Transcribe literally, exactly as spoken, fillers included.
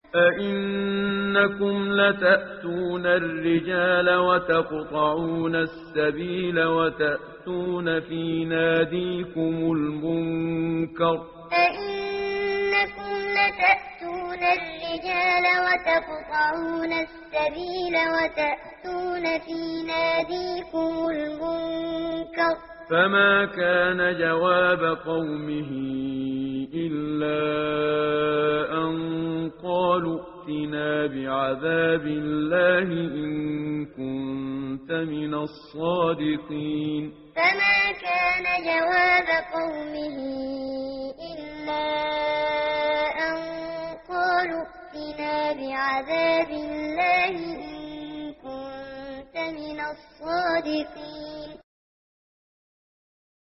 أئنكم لتأتون الرجال وتقطعون السبيل وتأتون في ناديكم المنكر أئنكم لتأتون الرجال وتقطعون السبيل وتأتون في ناديكم المنكر فما كان جواب قومه إلا أن قالوا ائتنا بعذاب الله إن كنت من الصادقين فما كان جواب قومه إلا أن قالوا ائتنا بعذاب الله إن كنت من الصادقين